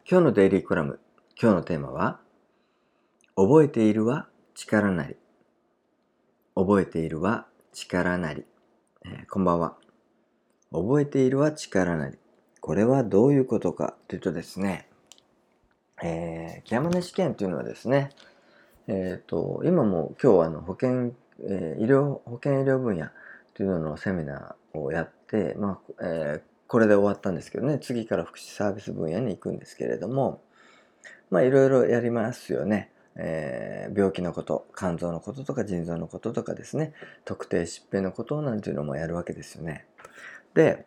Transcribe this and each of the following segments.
今日のデイリーコラム、今日のテーマは、覚えているは力なり。覚えているは力なり。こんばんは。覚えているは力なり。これはどういうことかというとですね、ケアマネ試験というのはですね、今も今日は保険医療分野というののセミナーをやって、これで終わったんですけどね、次から福祉サービス分野に行くんですけれども、いろいろやりますよね。病気のこと、肝臓のこととか腎臓のこととかですね、特定疾病のことなんていうのもやるわけですよね。で、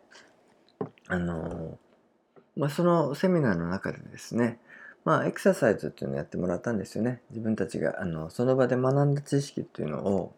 そのセミナーの中でですね、エクササイズっていうのをやってもらったんですよね。自分たちがその場で学んだ知識っていうのを、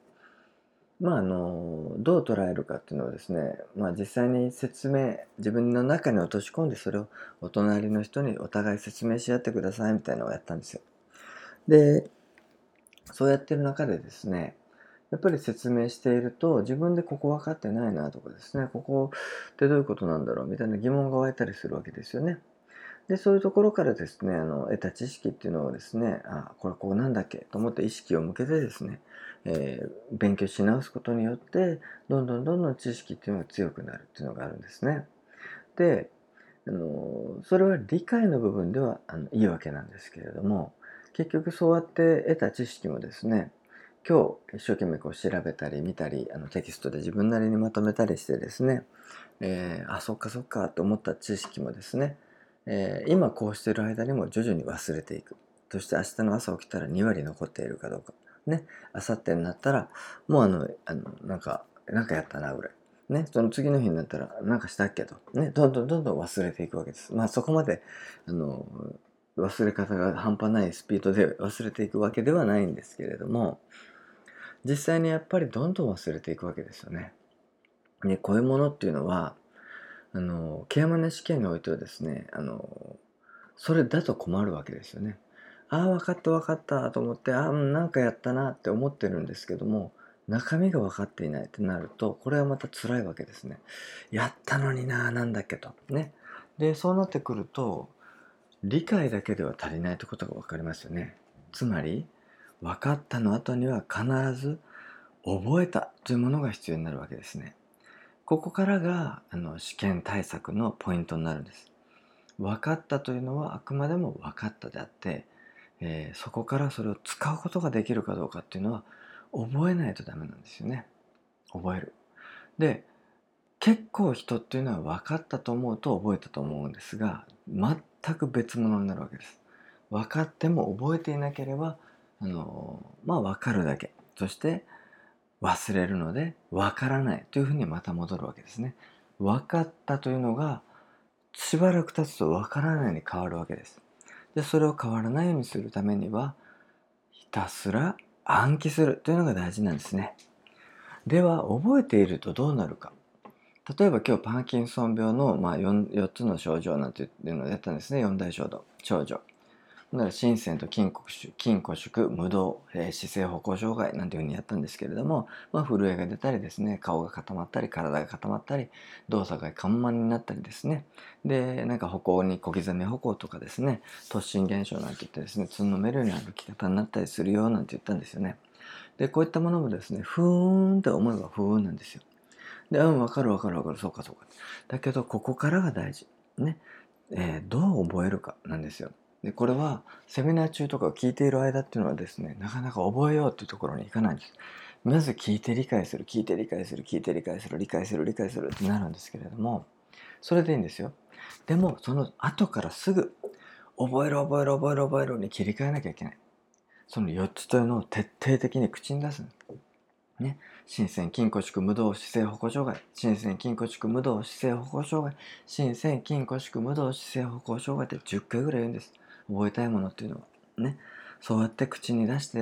どう捉えるかっていうのをですね、実際に自分の中に落とし込んで、それをお隣の人にお互い説明し合ってくださいみたいなのをやったんですよ。で、そうやってる中でですね、やっぱり説明していると、自分でここ分かってないなとかですね、ここってどういうことなんだろうみたいな疑問が湧いたりするわけですよね。で、そういうところからですね、得た知識っていうのをですね、これなんだっけと思って意識を向けてですね、勉強し直すことによって、どんどん知識っていうのが強くなるっていうのがあるんですね。で、それは理解の部分ではいいわけなんですけれども、結局そうやって得た知識もですね、今日一生懸命調べたり見たり、テキストで自分なりにまとめたりしてですね、そっかそっかと思った知識もですね、今こうしている間にも徐々に忘れていく。そして明日の朝起きたら2割残っているかどうか。ね。明後日になったら、もうなんかやったなぐらい。ね。その次の日になったら、なんかしたっけと。ね。どんどん忘れていくわけです。そこまで、忘れ方が半端ないスピードで忘れていくわけではないんですけれども、実際にやっぱりどんどん忘れていくわけですよね。で、こういうものっていうのは、ケアマネ試験においてはですね、それだと困るわけですよね。分かった分かったと思って、なんかやったなって思ってるんですけども、中身が分かっていないってなると、これはまた辛いわけですね。やったのになんだっけと。ね。で、そうなってくると、理解だけでは足りないってことが分かりますよね。つまり、分かったの後には必ず覚えたというものが必要になるわけですね。ここからが試験対策のポイントになるんです。分かったというのはあくまでも分かったであって、そこからそれを使うことができるかどうかっていうのは覚えないとダメなんですよね。覚える。で、結構人っていうのは分かったと思うと覚えたと思うんですが、全く別物になるわけです。分かっても覚えていなければ、分かるだけ。そして忘れるので分からないというふうにまた戻るわけですね。分かったというのがしばらく経つと分からないに変わるわけです。で、それを変わらないようにするためには、ひたすら暗記するというのが大事なんですね。では、覚えているとどうなるか。例えば今日パーキンソン病の、4つの症状なんていうのをやったんですね。4大症状。心線と筋骨縮、無動、姿勢歩行障害なんていうふうにやったんですけれども、震えが出たりですね、顔が固まったり、体が固まったり、動作が緩慢になったりですね、で、歩行に小刻み歩行とかですね、突進現象なんて言ってですね、つんのめるような歩き方になったりするよなんて言ったんですよね。で、こういったものもですね、ふーんって思えばふーんなんですよ。で、わかる、そうかそうか。だけど、ここからが大事。ね。どう覚えるかなんですよ。で、これはセミナー中とか聞いている間っていうのはですね、なかなか覚えようっていうところに行かないんです。まず聞いて理解する、聞いて理解する、聞いて理解する、理解する、理解するってなるんですけれども、それでいいんですよ。でも、その後からすぐ、覚えろに切り替えなきゃいけない。その4つというのを徹底的に口に出す。ね。心線筋骨縮無動姿勢歩行障害、心線筋骨縮無動姿勢歩行障害、心線筋骨縮無動姿勢歩行障害って10回ぐらい言うんです。覚えたいものっていうのはね。そうやって口に出して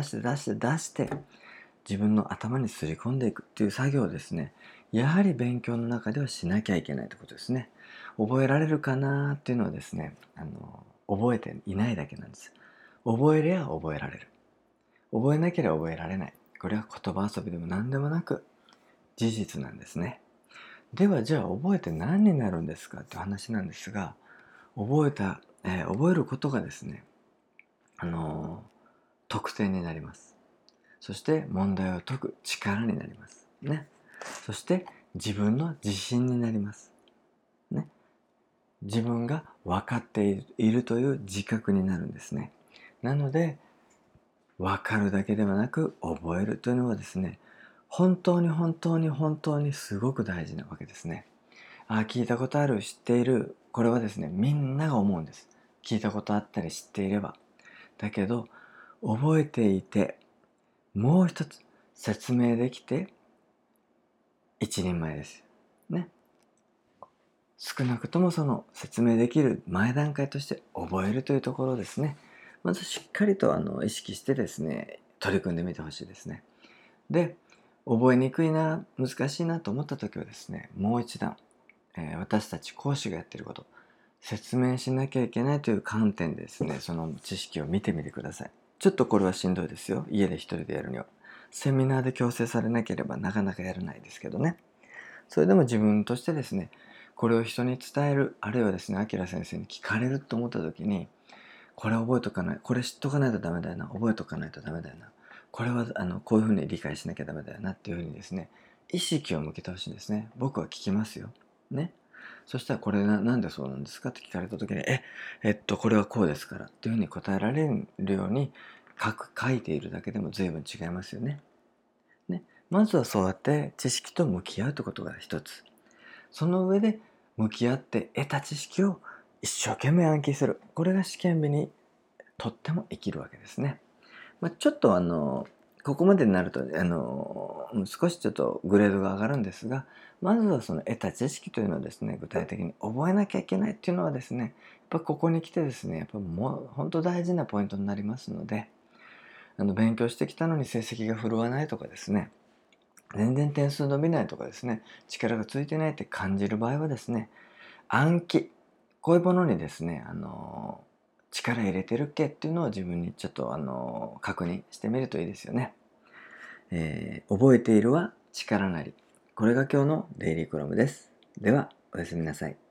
自分の頭にすり込んでいくっていう作業をですね、やはり勉強の中ではしなきゃいけないってことですね。覚えられるかなっていうのはですね、覚えていないだけなんです。覚えりゃ覚えられる。覚えなければ覚えられない。これは言葉遊びでも何でもなく事実なんですね。ではじゃあ覚えて何になるんですかっていう話なんですが、覚えた覚えることがですね、得点になります。そして問題を解く力になりますね。そして自分の自信になりますね。自分が分かっているという自覚になるんですね。なので分かるだけではなく覚えるというのはですね、本当に本当に本当にすごく大事なわけですね。聞いたことある、知っている、これはですね、みんなが思うんです。聞いたことあったり知っていれば。だけど覚えていて、もう一つ説明できて一人前ですね。少なくともその説明できる前段階として覚えるというところですね。まずしっかりと意識してですね、取り組んでみてほしいですね。で、覚えにくいな、難しいなと思った時はですね、もう一段、私たち講師がやっていること、説明しなきゃいけないという観点でですね、その知識を見てみてください。ちょっとこれはしんどいですよ。家で一人でやるには。セミナーで強制されなければなかなかやらないですけどね。それでも自分としてですね、これを人に伝える、あるいはですね、あきら先生に聞かれると思った時に、これ覚えとかない、これ知っとかないとダメだよな、覚えとかないとダメだよな、これはこういうふうに理解しなきゃダメだよなっていうふうにですね、意識を向けてほしいんですね。僕は聞きますよ。ね。そしたらこれなんでそうなんですかって聞かれた時に、これはこうですからっていうふうに答えられるように書いているだけでも随分違いますよね。ね。まずはそうやって知識と向き合うということが一つ。その上で向き合って得た知識を一生懸命暗記する。これが試験日にとっても生きるわけですね。ちょっとここまでになると少しちょっとグレードが上がるんですが、まずはその得た知識というのをですね、具体的に覚えなきゃいけないっていうのはですね、やっぱここに来てですね、やっぱもう本当大事なポイントになりますので、勉強してきたのに成績が振るわないとかですね、全然点数伸びないとかですね、力がついてないって感じる場合はですね、暗記、こういうものにですね、力入れてるっけっていうのを自分にちょっと確認してみるといいですよね。覚えているは力なり。これが今日のデイリーコラムです。では、おやすみなさい。